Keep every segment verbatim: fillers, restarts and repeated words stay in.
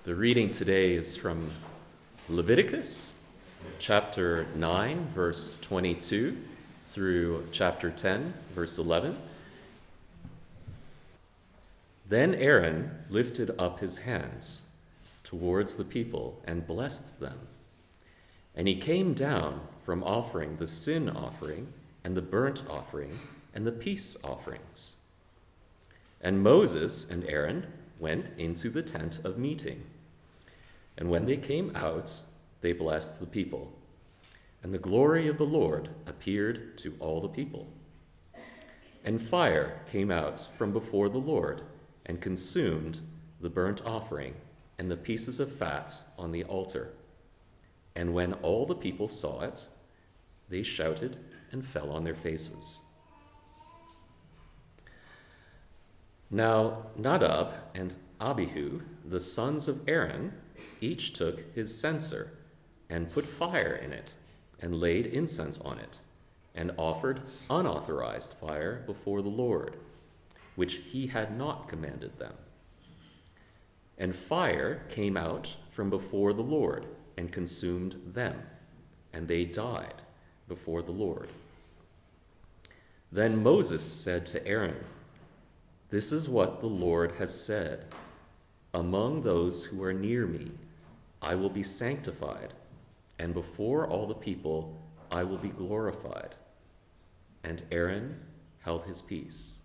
The reading today is from Leviticus chapter nine, verse twenty-two through chapter ten, verse eleven. Then Aaron lifted up his hands towards the people and blessed them. And he came down from offering the sin offering and the burnt offering and the peace offerings. And Moses and Aaron went into the tent of meeting. And when they came out, they blessed the people. And the glory of the Lord appeared to all the people. And fire came out from before the Lord and consumed the burnt offering and the pieces of fat on the altar. And when all the people saw it, they shouted and fell on their faces. Now Nadab and Abihu, the sons of Aaron, each took his censer and put fire in it and laid incense on it and offered unauthorized fire before the Lord, which he had not commanded them. And fire came out from before the Lord and consumed them, and they died before the Lord. Then Moses said to Aaron, "This is what the Lord has said. Among those who are near me, I will be sanctified, and before all the people, I will be glorified." And Aaron held his peace.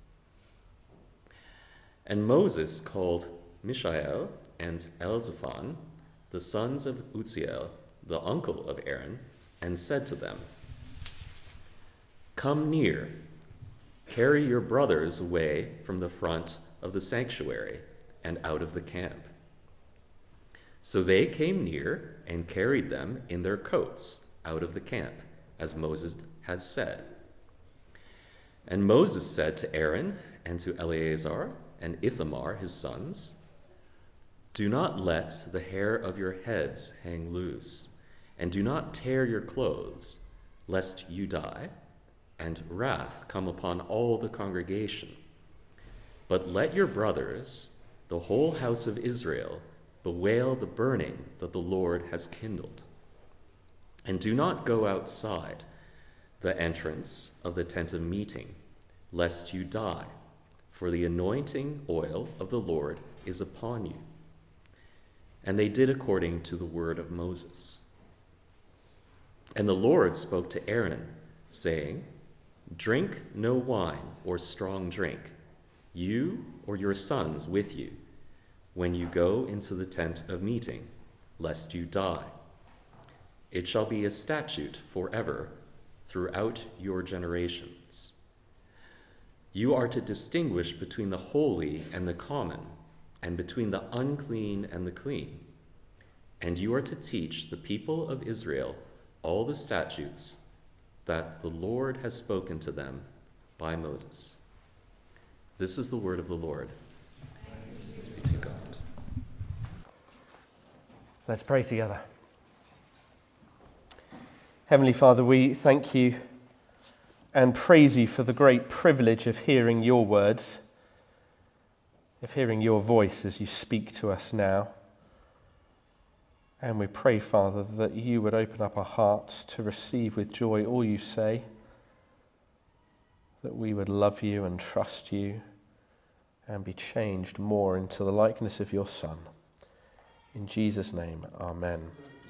And Moses called Mishael and Elzaphan, the sons of Uzziel, the uncle of Aaron, and said to them, "Come near, carry your brothers away from the front of the sanctuary and out of the camp." So they came near and carried them in their coats out of the camp, as Moses had said. And Moses said to Aaron and to Eleazar and Ithamar his sons, "Do not let the hair of your heads hang loose, and do not tear your clothes, lest you die, and wrath come upon all the congregation. But let your brothers, the whole house of Israel, bewail the burning that the Lord has kindled. And do not go outside the entrance of the tent of meeting, lest you die, for the anointing oil of the Lord is upon you." And they did according to the word of Moses. And the Lord spoke to Aaron, saying, "Drink no wine or strong drink, you or your sons with you, when you go into the tent of meeting, lest you die. It shall be a statute forever throughout your generations. You are to distinguish between the holy and the common, and between the unclean and the clean. And you are to teach the people of Israel all the statutes that the Lord has spoken to them by Moses." This is the word of the Lord. Thanks be to God. Let's pray together. Heavenly Father, we thank you and praise you for the great privilege of hearing your words, of hearing your voice as you speak to us now. And we pray, Father, that you would open up our hearts to receive with joy all you say, that we would love you and trust you and be changed more into the likeness of your Son. In Jesus' name, amen.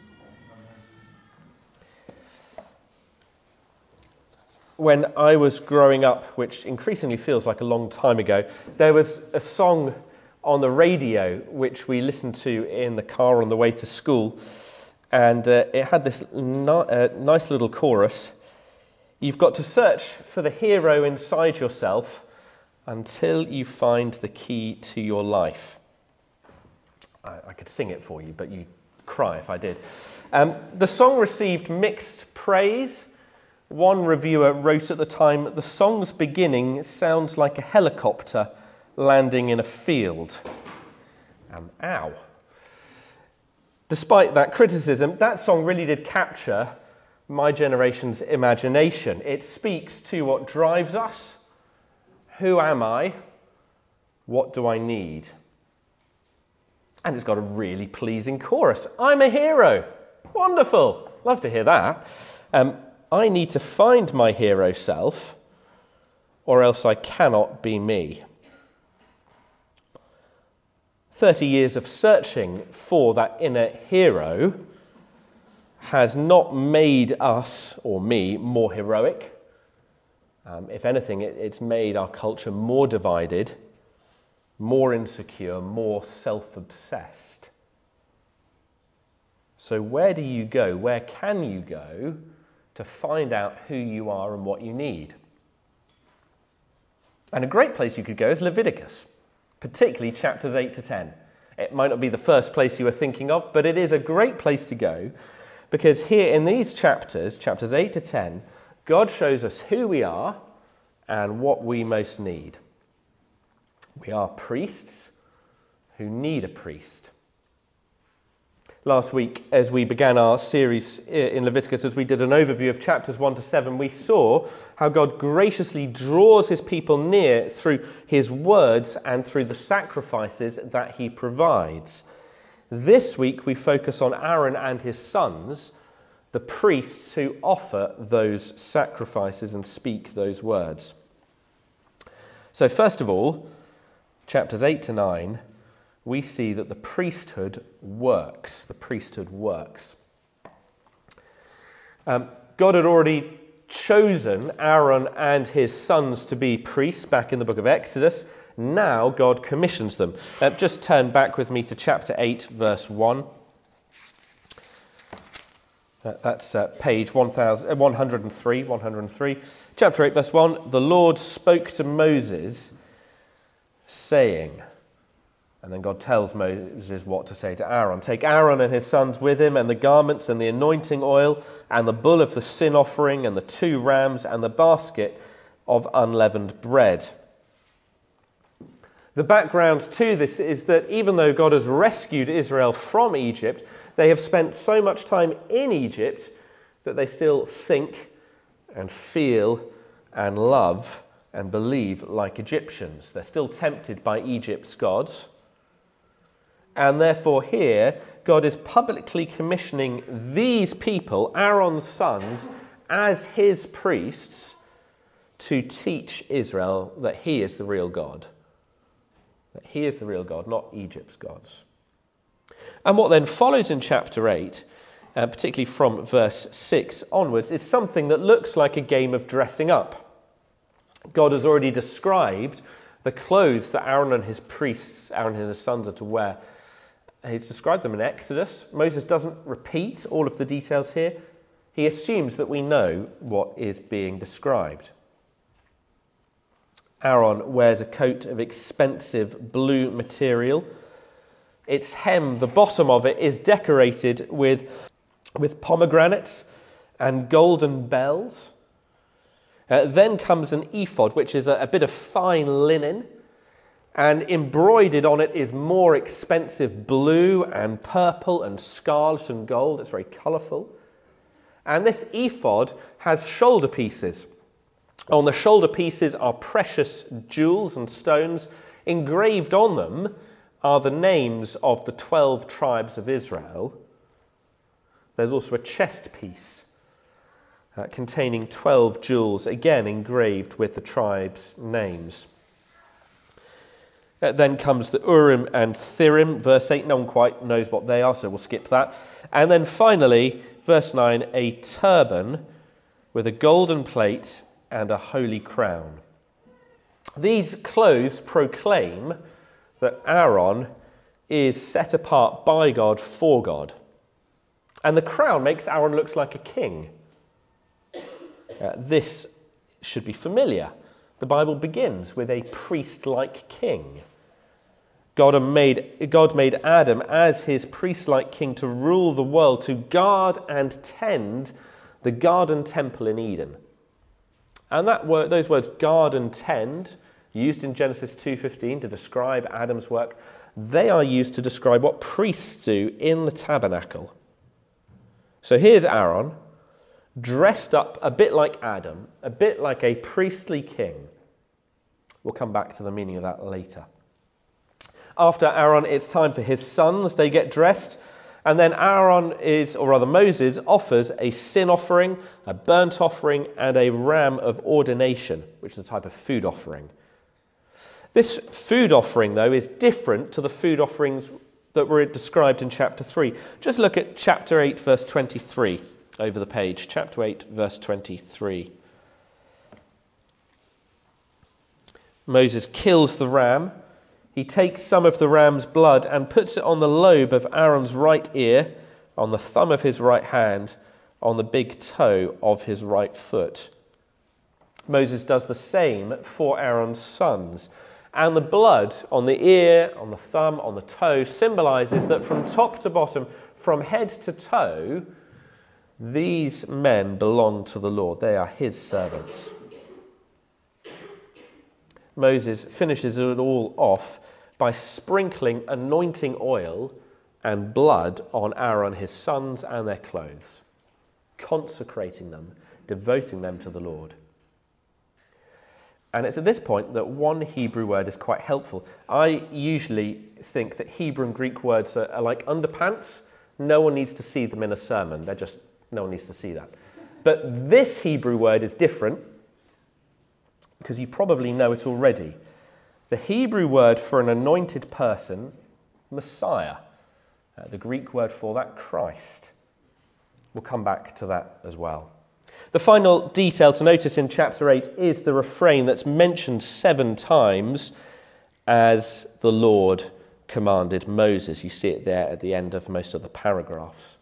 When I was growing up, which increasingly feels like a long time ago, there was a song on the radio which we listened to in the car on the way to school, and uh, it had this ni- uh, nice little chorus. "You've got to search for the hero inside yourself until you find the key to your life." I, I could sing it for you, but you'd cry if I did. Um, the song received mixed praise. One reviewer wrote at the time, "The song's beginning sounds like a helicopter landing in a field." And ow. Despite that criticism, that song really did capture my generation's imagination. It speaks to what drives us. Who am I? What do I need? And it's got a really pleasing chorus. I'm a hero. Wonderful. Love to hear that. Um, I need to find my hero self, or else I cannot be me. Thirty years of searching for that inner hero has not made us, or me, more heroic. Um, if anything, it, it's made our culture more divided, more insecure, more self-obsessed. So where do you go? Where can you go to find out who you are and what you need? And a great place you could go is Leviticus, particularly chapters eight to ten. It might not be the first place you were thinking of, but it is a great place to go, because here in these chapters, chapters eight to ten, God shows us who we are and what we most need. We are priests who need a priest. Last week, as we began our series in Leviticus, as we did an overview of chapters one to seven, we saw how God graciously draws his people near through his words and through the sacrifices that he provides. This week, we focus on Aaron and his sons, the priests who offer those sacrifices and speak those words. So first of all, chapters eight to nine, we see that the priesthood works. The priesthood works. Um, God had already chosen Aaron and his sons to be priests back in the book of Exodus. Now God commissions them. Uh, just turn back with me to chapter eight, verse one. Uh, that's uh, page one hundred three, one hundred three. Chapter eight, verse one. The Lord spoke to Moses, saying... And then God tells Moses what to say to Aaron. Take Aaron and his sons with him, and the garments and the anointing oil, and the bull of the sin offering, and the two rams, and the basket of unleavened bread. The background to this is that even though God has rescued Israel from Egypt, they have spent so much time in Egypt that they still think and feel and love and believe like Egyptians. They're still tempted by Egypt's gods. And therefore here, God is publicly commissioning these people, Aaron's sons, as his priests, to teach Israel that he is the real God. That he is the real God, not Egypt's gods. And what then follows in chapter eight, uh, particularly from verse six onwards, is something that looks like a game of dressing up. God has already described the clothes that Aaron and his priests, Aaron and his sons, are to wear. He's described them in Exodus. Moses doesn't repeat all of the details here. He assumes that we know what is being described. Aaron wears a coat of expensive blue material. Its hem, the bottom of it, is decorated with, with pomegranates and golden bells. Uh, then comes an ephod, which is a, a bit of fine linen. And embroidered on it is more expensive blue and purple and scarlet and gold. It's very colourful. And this ephod has shoulder pieces. On the shoulder pieces are precious jewels and stones. Engraved on them are the names of the twelve tribes of Israel. There's also a chest piece uh, containing twelve jewels, again engraved with the tribes' names. Uh, then comes the Urim and Thummim, verse eight. No one quite knows what they are, so we'll skip that. And then finally, verse nine, a turban with a golden plate and a holy crown. These clothes proclaim that Aaron is set apart by God for God. And the crown makes Aaron look like a king. Uh, this should be familiar. The Bible begins with a priest-like king. God made, God made Adam as his priest-like king to rule the world, to guard and tend the garden temple in Eden. And that word, those words, guard and tend, used in Genesis two fifteen to describe Adam's work, they are used to describe what priests do in the tabernacle. So here's Aaron, dressed up a bit like Adam, a bit like a priestly king. We'll come back to the meaning of that later. After Aaron, it's time for his sons. They get dressed. And then Aaron is, or rather Moses, offers a sin offering, a burnt offering, and a ram of ordination, which is a type of food offering. This food offering, though, is different to the food offerings that were described in chapter three. Just look at chapter eight, verse twenty-three over the page. Chapter eight, verse twenty-three. Moses kills the ram. He takes some of the ram's blood and puts it on the lobe of Aaron's right ear, on the thumb of his right hand, on the big toe of his right foot. Moses does the same for Aaron's sons. And the blood on the ear, on the thumb, on the toe symbolizes that from top to bottom, from head to toe, these men belong to the Lord. They are his servants. Moses finishes it all off by sprinkling anointing oil and blood on Aaron, his sons, and their clothes, consecrating them, devoting them to the Lord. And it's at this point that one Hebrew word is quite helpful. I usually think that Hebrew and Greek words are, are like underpants. No one needs to see them in a sermon. They're just, no one needs to see that. But this Hebrew word is different, because you probably know it already. The Hebrew word for an anointed person, Messiah. Uh, the Greek word for that, Christ. We'll come back to that as well. The final detail to notice in chapter eight is the refrain that's mentioned seven times as the Lord commanded Moses. You see it there at the end of most of the paragraphs.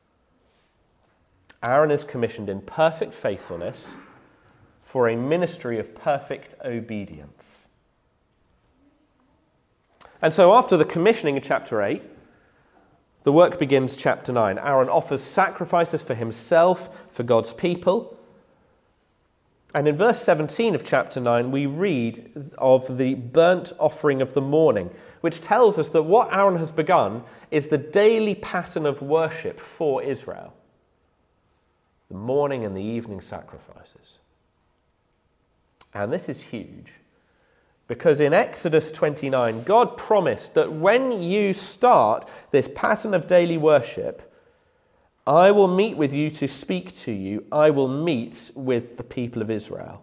Aaron is commissioned in perfect faithfulness for a ministry of perfect obedience. And so after the commissioning in chapter eight, the work begins chapter nine. Aaron offers sacrifices for himself, for God's people. And in verse seventeen of chapter nine, we read of the burnt offering of the morning, which tells us that what Aaron has begun is the daily pattern of worship for Israel. The morning and the evening sacrifices. And this is huge, because in Exodus twenty-nine, God promised that when you start this pattern of daily worship, I will meet with you to speak to you. I will meet with the people of Israel.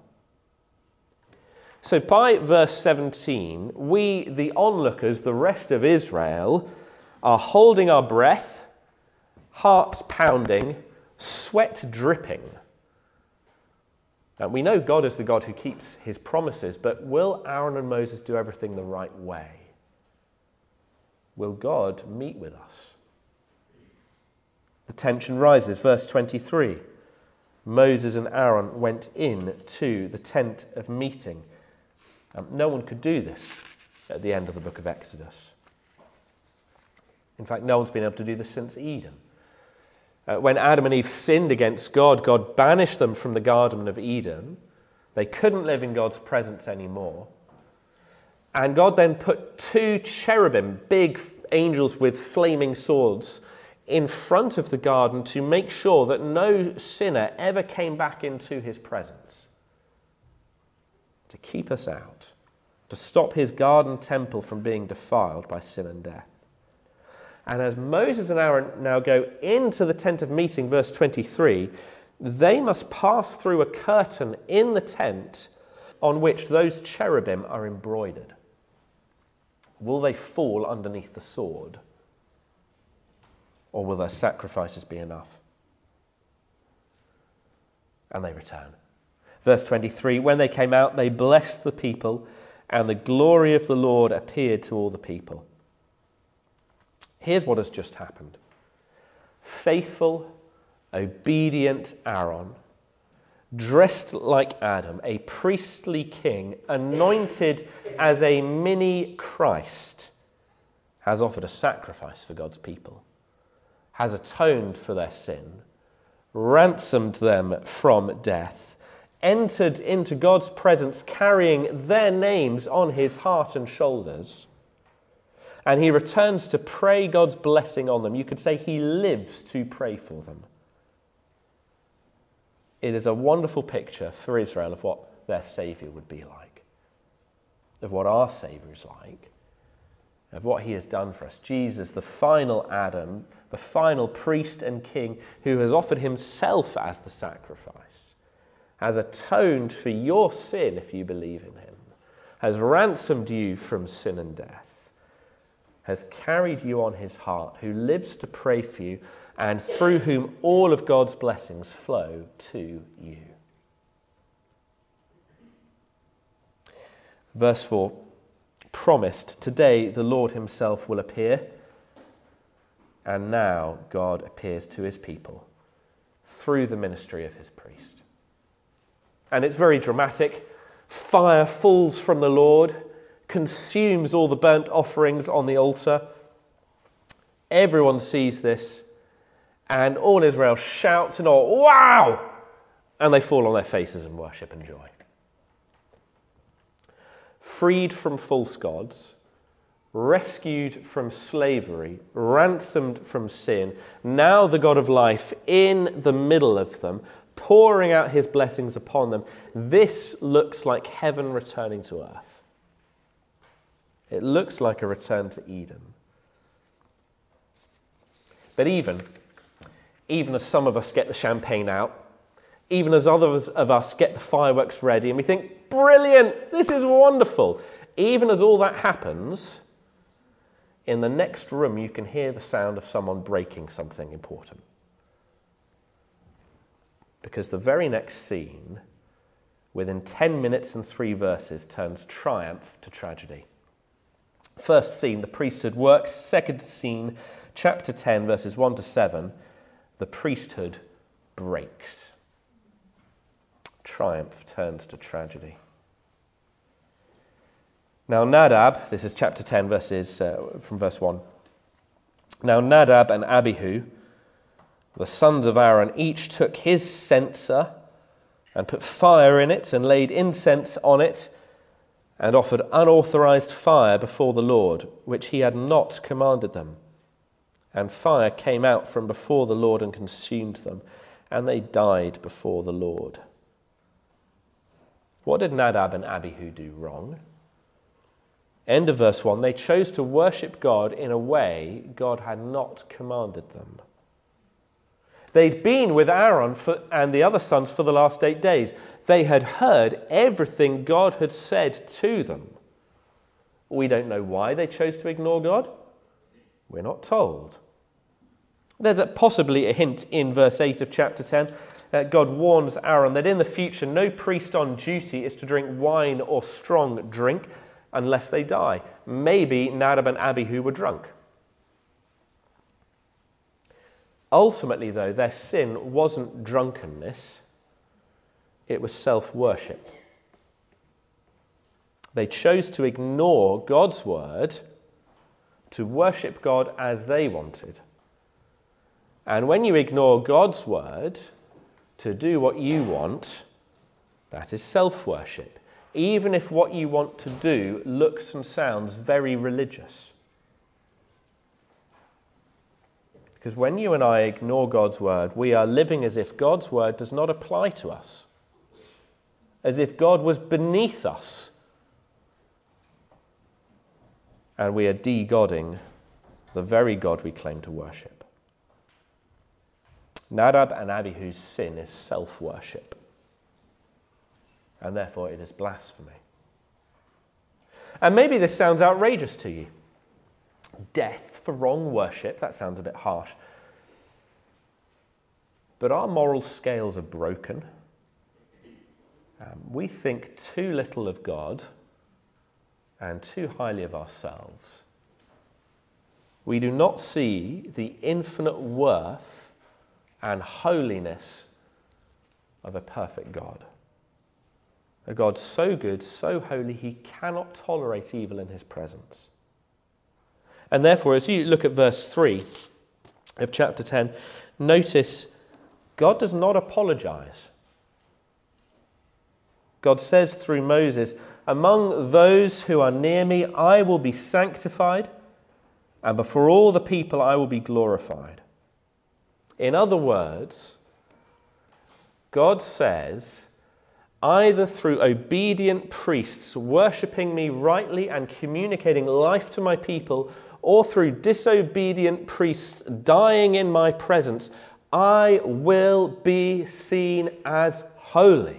So by verse seventeen, we, the onlookers, the rest of Israel, are holding our breath, hearts pounding, sweat dripping. And we know God is the God who keeps his promises, but will Aaron and Moses do everything the right way? Will God meet with us? The tension rises. Verse twenty-three. Moses and Aaron went in to the tent of meeting. Um, no one could do this at the end of the book of Exodus. In fact, no one's been able to do this since Eden. Uh, when Adam and Eve sinned against God, God banished them from the Garden of Eden. They couldn't live in God's presence anymore. And God then put two cherubim, big angels with flaming swords, in front of the garden to make sure that no sinner ever came back into his presence. To keep us out. To stop his garden temple from being defiled by sin and death. And as Moses and Aaron now go into the tent of meeting, verse twenty-three, they must pass through a curtain in the tent on which those cherubim are embroidered. Will they fall underneath the sword? Or will their sacrifices be enough? And they return. Verse twenty-three, when they came out, they blessed the people, and the glory of the Lord appeared to all the people. Here's what has just happened. Faithful, obedient Aaron, dressed like Adam, a priestly king, anointed as a mini Christ, has offered a sacrifice for God's people, has atoned for their sin, ransomed them from death, entered into God's presence carrying their names on his heart and shoulders, and he returns to pray God's blessing on them. You could say he lives to pray for them. It is a wonderful picture for Israel of what their Saviour would be like, of what our Saviour is like, of what he has done for us. Jesus, the final Adam, the final priest and king who has offered himself as the sacrifice, has atoned for your sin if you believe in him, has ransomed you from sin and death, has carried you on his heart, who lives to pray for you, and through whom all of God's blessings flow to you. Verse four, promised, today the Lord himself will appear, and now God appears to his people through the ministry of his priest. And it's very dramatic. Fire falls from the Lord, consumes all the burnt offerings on the altar. Everyone sees this, and all Israel shouts in awe, wow! And they fall on their faces in worship and joy. Freed from false gods, rescued from slavery, ransomed from sin, now the God of life in the middle of them, pouring out his blessings upon them. This looks like heaven returning to earth. It looks like a return to Eden. But even, even as some of us get the champagne out, even as others of us get the fireworks ready and we think, brilliant, this is wonderful. Even as all that happens, in the next room you can hear the sound of someone breaking something important. Because the very next scene, within ten minutes and three verses, turns triumph to tragedy. First scene, the priesthood works. Second scene, chapter ten, verses one to seven, the priesthood breaks. Triumph turns to tragedy. Now Nadab, this is chapter ten, verses uh, from verse one. Now Nadab and Abihu, the sons of Aaron, each took his censer and put fire in it and laid incense on it and offered unauthorized fire before the Lord, which he had not commanded them. And fire came out from before the Lord and consumed them, and they died before the Lord. What did Nadab and Abihu do wrong? End of verse one, they chose to worship God in a way God had not commanded them. They'd been with Aaron for, and the other sons for the last eight days. They had heard everything God had said to them. We don't know why they chose to ignore God. We're not told. There's a, possibly a hint in verse eight of chapter ten. Uh, God warns Aaron that in the future no priest on duty is to drink wine or strong drink unless they die. Maybe Nadab and Abihu were drunk. Ultimately, though, their sin wasn't drunkenness, it was self-worship. They chose to ignore God's word to worship God as they wanted. And when you ignore God's word to do what you want, that is self-worship, even if what you want to do looks and sounds very religious. Because when you and I ignore God's word, we are living as if God's word does not apply to us, as if God was beneath us, and we are de-godding the very God we claim to worship. Nadab and Abihu's sin is self-worship, and therefore it is blasphemy. And maybe this sounds outrageous to you. Death for wrong worship, that sounds a bit harsh. But our moral scales are broken. Um, we think too little of God and too highly of ourselves. We do not see the infinite worth and holiness of a perfect God. A God so good, so holy, he cannot tolerate evil in his presence. And therefore, as you look at verse three of chapter ten, notice God does not apologize. God says through Moses, "Among those who are near me, I will be sanctified, and before all the people I will be glorified." In other words, God says, either through obedient priests worshipping me rightly and communicating life to my people, or through disobedient priests dying in my presence, I will be seen as holy.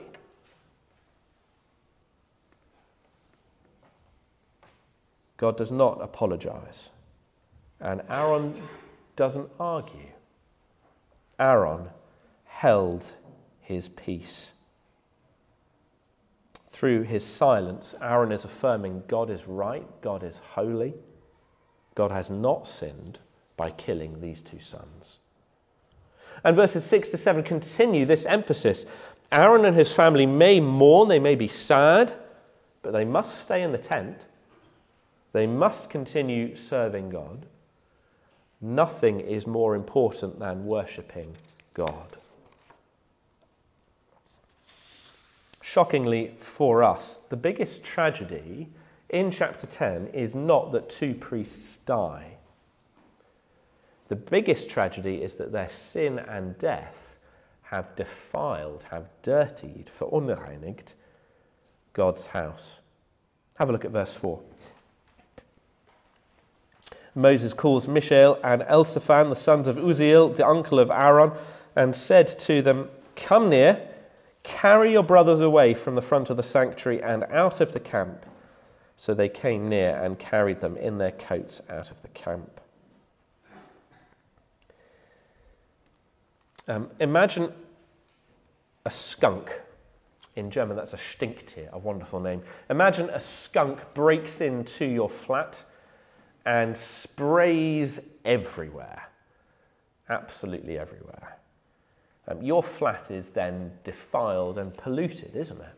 God does not apologize, and Aaron doesn't argue. Aaron held his peace. Through his silence, Aaron is affirming God is right, God is holy. God has not sinned by killing these two sons. And verses six to seven continue this emphasis. Aaron and his family may mourn, they may be sad, but they must stay in the tent. They must continue serving God. Nothing is more important than worshipping God. Shockingly for us, the biggest tragedy in chapter ten is not that two priests die. The biggest tragedy is that their sin and death have defiled, have dirtied, verunreinigt, God's house. Have a look at verse four. Moses calls Mishael and Elzaphan, the sons of Uzziel, the uncle of Aaron, and said to them, "Come near, carry your brothers away from the front of the sanctuary and out of the camp." So they came near and carried them in their coats out of the camp. Um, imagine a skunk. In German, that's a Stinktier, a wonderful name. Imagine a skunk breaks into your flat and sprays everywhere, absolutely everywhere. Um, your flat is then defiled and polluted, isn't it?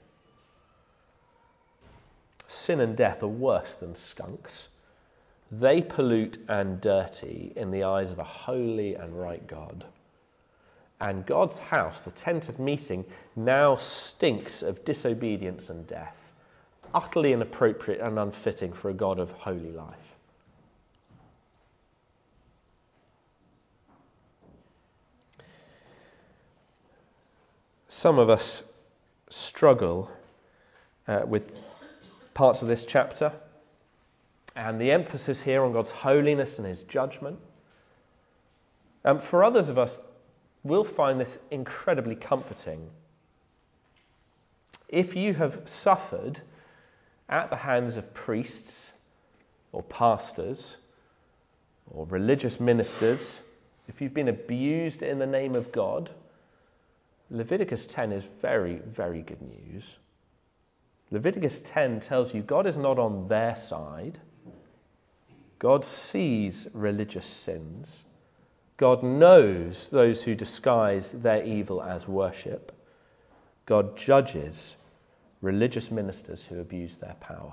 Sin and death are worse than skunks. They pollute and dirty in the eyes of a holy and right God. And God's house, the tent of meeting, now stinks of disobedience and death, utterly inappropriate and unfitting for a God of holy life. Some of us struggle uh, with parts of this chapter and the emphasis here on God's holiness and his judgment. Um, for others of us, we'll find this incredibly comforting. If you have suffered at the hands of priests or pastors or religious ministers, if you've been abused in the name of God, Leviticus ten is very, very good news. Leviticus ten tells you God is not on their side. God sees religious sins. God knows those who disguise their evil as worship. God judges religious ministers who abuse their power.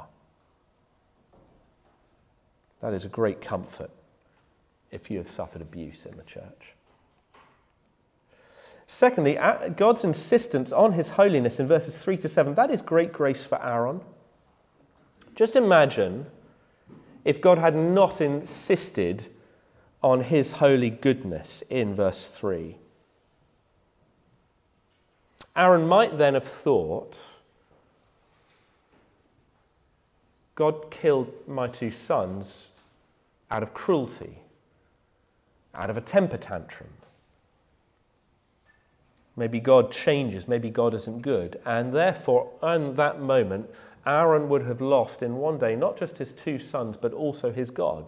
That is a great comfort if you have suffered abuse in the church. Secondly, God's insistence on his holiness in verses three to seven, that is great grace for Aaron. Just imagine if God had not insisted on his holy goodness in verse three. Aaron might then have thought, God killed my two sons out of cruelty, out of a temper tantrum. Maybe God changes, maybe God isn't good. And therefore, in that moment, Aaron would have lost in one day not just his two sons, but also his God.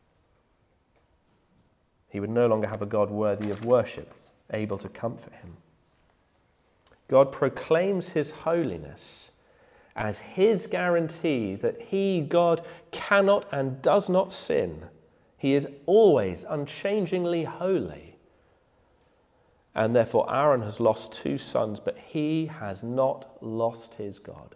He would no longer have a God worthy of worship, able to comfort him. God proclaims his holiness as his guarantee that he, God, cannot and does not sin. He is always unchangingly holy. And therefore Aaron has lost two sons, but he has not lost his God.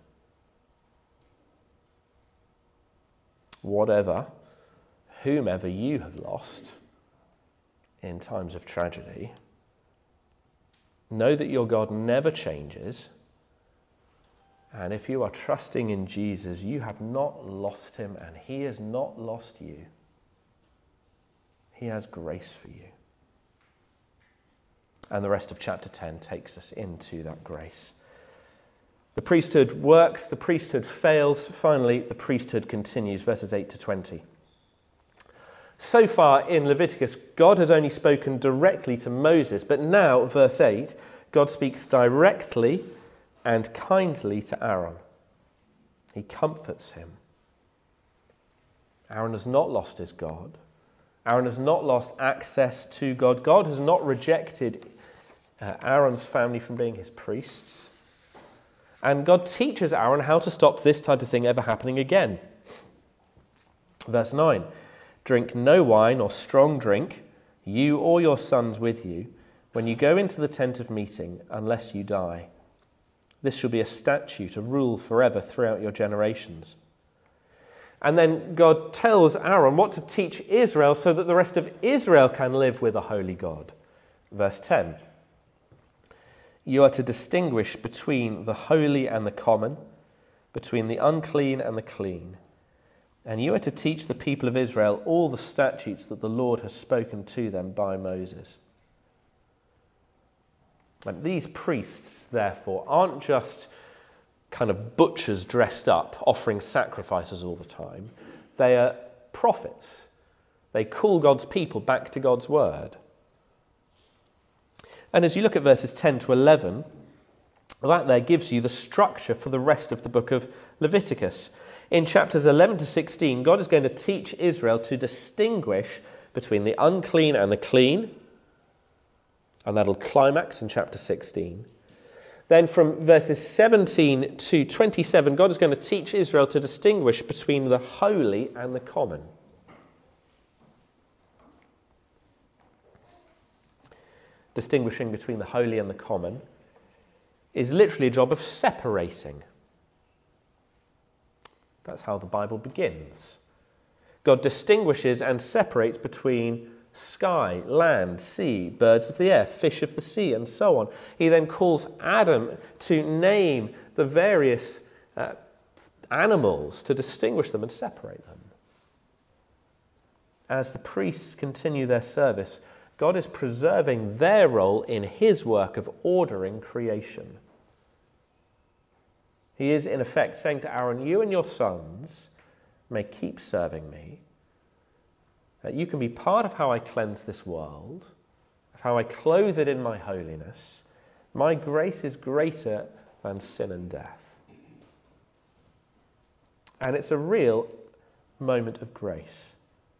Whatever, whomever you have lost in times of tragedy, know that your God never changes. And if you are trusting in Jesus, you have not lost him and he has not lost you. He has grace for you. And the rest of chapter ten takes us into that grace. The priesthood works, the priesthood fails. Finally, the priesthood continues, verses eight to twenty. So far in Leviticus, God has only spoken directly to Moses, but now, verse eight, God speaks directly and kindly to Aaron. He comforts him. Aaron has not lost his God. Aaron has not lost access to God. God has not rejected uh, Aaron's family from being his priests. And God teaches Aaron how to stop this type of thing ever happening again. Verse nine, drink no wine or strong drink, you or your sons with you, when you go into the tent of meeting, unless you die. This shall be a statute, a rule forever throughout your generations. And then God tells Aaron what to teach Israel so that the rest of Israel can live with a holy God. Verse ten. You are to distinguish between the holy and the common, between the unclean and the clean. And you are to teach the people of Israel all the statutes that the Lord has spoken to them by Moses. And these priests, therefore, aren't just kind of butchers dressed up, offering sacrifices all the time. They are prophets. They call God's people back to God's word. And as you look at verses ten to eleven, that there gives you the structure for the rest of the book of Leviticus. In chapters eleven to sixteen, God is going to teach Israel to distinguish between the unclean and the clean, and that'll climax in chapter sixteen. Then from verses seventeen to twenty-seven, God is going to teach Israel to distinguish between the holy and the common. Distinguishing between the holy and the common is literally a job of separating. That's how the Bible begins. God distinguishes and separates between sky, land, sea, birds of the air, fish of the sea, and so on. He then calls Adam to name the various uh, animals, to distinguish them and separate them. As the priests continue their service, God is preserving their role in his work of ordering creation. He is, in effect, saying to Aaron, you and your sons may keep serving me. That you can be part of how I cleanse this world, of how I clothe it in my holiness. My grace is greater than sin and death. And it's a real moment of grace.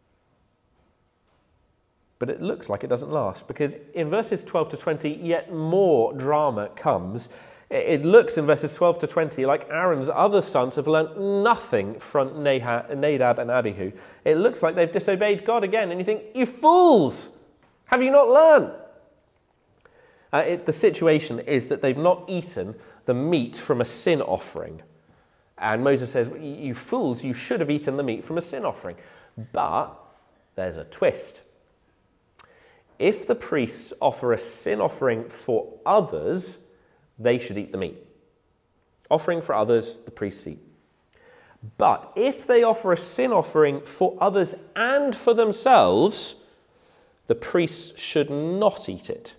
But it looks like it doesn't last, because in verses twelve to twenty, yet more drama comes. It looks in verses twelve to twenty like Aaron's other sons have learnt nothing from Nadab and Abihu. It looks like they've disobeyed God again. And you think, you fools! Have you not learned? Uh, it, the situation is that they've not eaten the meat from a sin offering. And Moses says, you fools, you should have eaten the meat from a sin offering. But there's a twist. If the priests offer a sin offering for others, they should eat the meat. Offering for others, the priests eat. But if they offer a sin offering for others and for themselves, the priests should not eat it.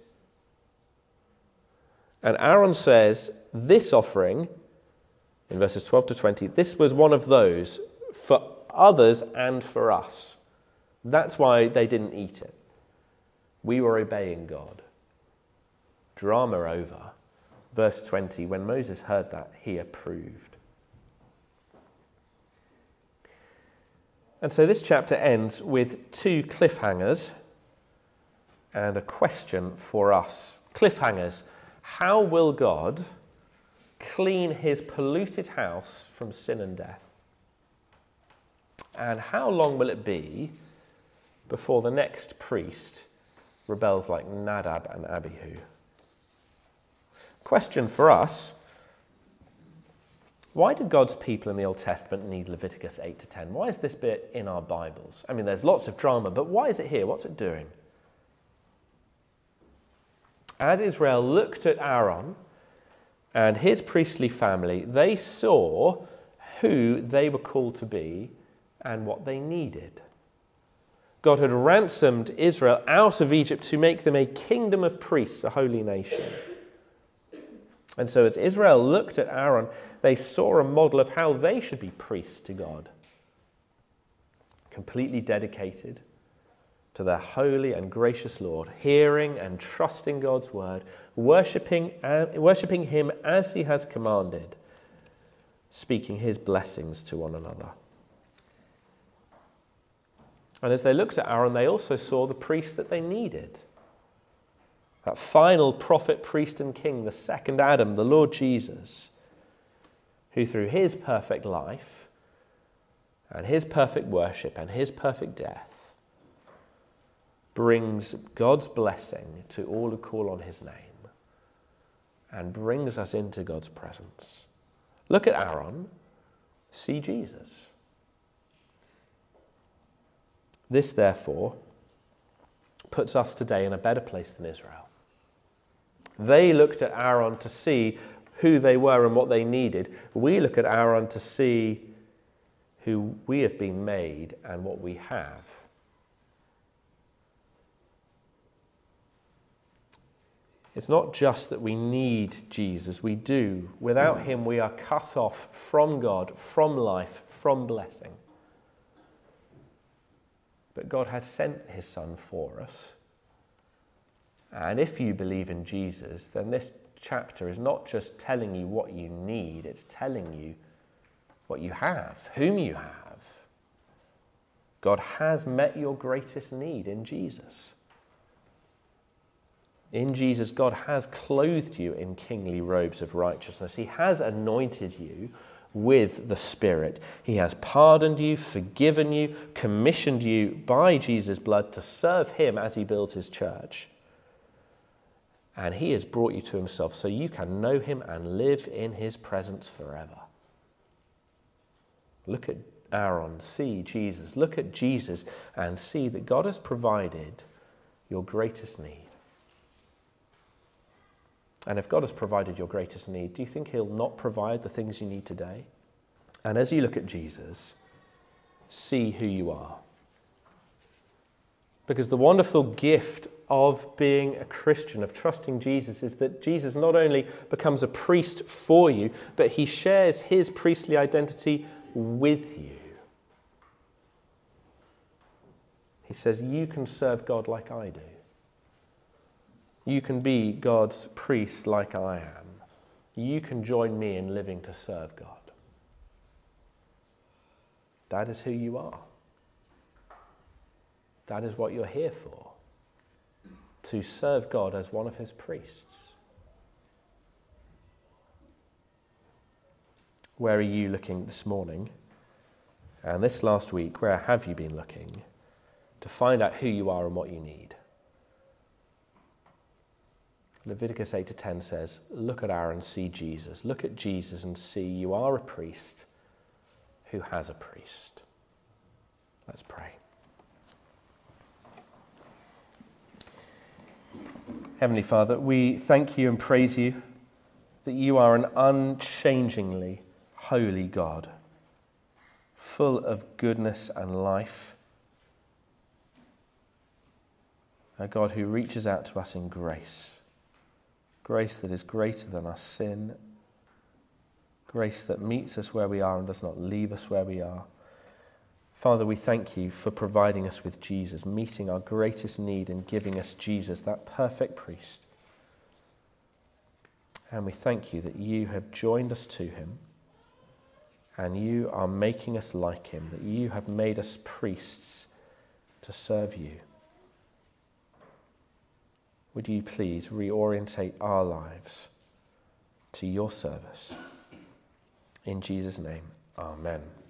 And Aaron says, this offering, in verses twelve to twenty, this was one of those for others and for us. That's why they didn't eat it. We were obeying God. Drama over. Verse twenty, when Moses heard that, he approved. And so this chapter ends with two cliffhangers and a question for us. Cliffhangers. How will God clean his polluted house from sin and death? And how long will it be before the next priest rebels like Nadab and Abihu? Question for us: why did God's people in the Old Testament need Leviticus eight to ten? Why is this bit in our Bibles? I mean, there's lots of drama, but why is it here? What's it doing? As Israel looked at Aaron and his priestly family, they saw who they were called to be and what they needed. God had ransomed Israel out of Egypt to make them a kingdom of priests, a holy nation. And so as Israel looked at Aaron, they saw a model of how they should be priests to God, completely dedicated to their holy and gracious Lord, hearing and trusting God's word, worshipping, uh, worshipping him as he has commanded, speaking his blessings to one another. And as they looked at Aaron, they also saw the priest that they needed. That final prophet, priest, and king, the second Adam, the Lord Jesus, who through his perfect life and his perfect worship and his perfect death brings God's blessing to all who call on his name and brings us into God's presence. Look at Aaron, see Jesus. This, therefore, puts us today in a better place than Israel. They looked at Aaron to see who they were and what they needed. We look at Aaron to see who we have been made and what we have. It's not just that we need Jesus, we do. Without him, we are cut off from God, from life, from blessing. But God has sent his Son for us. And if you believe in Jesus, then this chapter is not just telling you what you need, it's telling you what you have, whom you have. God has met your greatest need in Jesus. In Jesus, God has clothed you in kingly robes of righteousness. He has anointed you with the Spirit. He has pardoned you, forgiven you, commissioned you by Jesus' blood to serve him as he builds his church. And he has brought you to himself so you can know him and live in his presence forever. Look at Aaron, see Jesus. Look at Jesus and see that God has provided your greatest need. And if God has provided your greatest need, do you think he'll not provide the things you need today? And as you look at Jesus, see who you are. Because the wonderful gift of being a Christian, of trusting Jesus, is that Jesus not only becomes a priest for you, but he shares his priestly identity with you. He says, you can serve God like I do. You can be God's priest like I am. You can join me in living to serve God. That is who you are. That is what you're here for. To serve God as one of his priests. Where are you looking this morning? And this last week, where have you been looking to find out who you are and what you need? Leviticus eight to ten says, look at Aaron, see Jesus. Look at Jesus and see you are a priest who has a priest. Let's pray. Heavenly Father, we thank you and praise you that you are an unchangingly holy God, full of goodness and life, a God who reaches out to us in grace, grace that is greater than our sin, grace that meets us where we are and does not leave us where we are. Father, we thank you for providing us with Jesus, meeting our greatest need and giving us Jesus, that perfect priest. And we thank you that you have joined us to him and you are making us like him, that you have made us priests to serve you. Would you please reorientate our lives to your service? In Jesus' name, amen.